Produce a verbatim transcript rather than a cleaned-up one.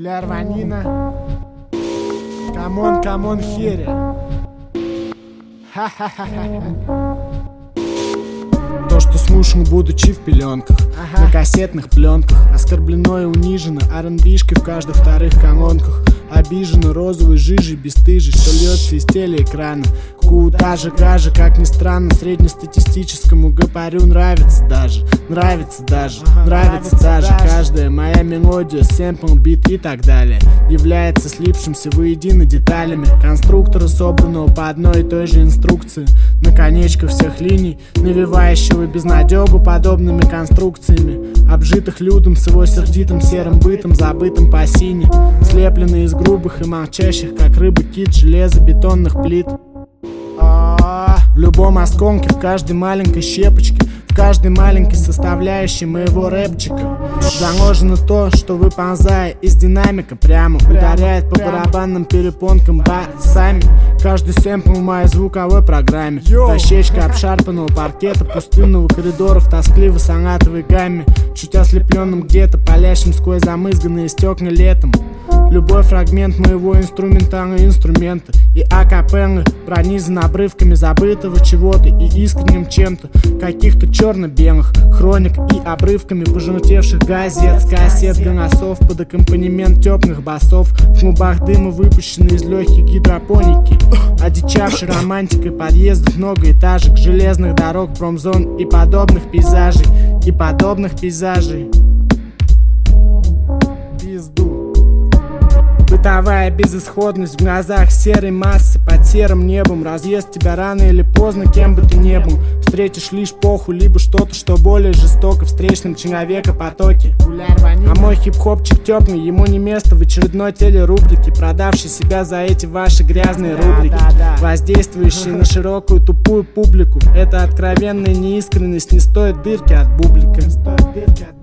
Гуляр Ванина. Камон, камон, херя. Ха-ха-ха-ха. То, что слушал, будучи в пеленках, ага. На кассетных пленках, оскорблено и унижено ар энд би-шкой в каждых вторых колонках. Обижена розовой жижей бесстыжей, что льется из телеэкрана. Куда же, гаже, как ни странно, среднестатистическому гопарю нравится даже, нравится даже, ага, нравится, нравится даже, даже каждая моя мелодия, сэмпл, бит и так далее является слипшимся воедино деталями конструктора, собранного по одной и той же инструкции, на конечках всех линий, навевающего безнадегу подобными конструкциями, обжитых людом с его сердитым серым бытом, забытым по сине, слепленный из грубых и молчащих, как рыба кит, железобетонных плит. В любом осколке, в каждой маленькой щепочке, в каждой маленькой составляющей моего рэпчика заложено то, что, выползая из динамика, прямо ударяет по барабанным перепонкам басами. Каждый сэмпл в моей звуковой программе, дощечка обшарпанного паркета, пустынного коридора в тоскливо-сонатовой гамме, чуть ослепленным где-то, палящим сквозь замызганные стекла летом. Любой фрагмент моего инструментального инструмента и акапеллы пронизан обрывками забытого чего-то и искренним чем-то, каких-то черно-белых хроник и обрывками пожелтевших газет, с кассет голосов под аккомпанемент теплых басов, в клубах дыма, выпущенные из легких гидропоники, одичавшей романтикой подъездов, многоэтажек, железных дорог, промзон и подобных пейзажей, и подобных пейзажей. Пизду. Бытовая безысходность в глазах серой массы под серым небом разъест тебя рано или поздно, кем бы ты ни был. Встретишь лишь поху, либо что-то, что более жестоко встречном человека-потоке. А мой хип-хопчик теплый, ему не место в очередной телерубрике, продавший себя за эти ваши грязные рубрики, воздействующие на широкую тупую публику. Эта откровенная неискренность не стоит дырки от бублика.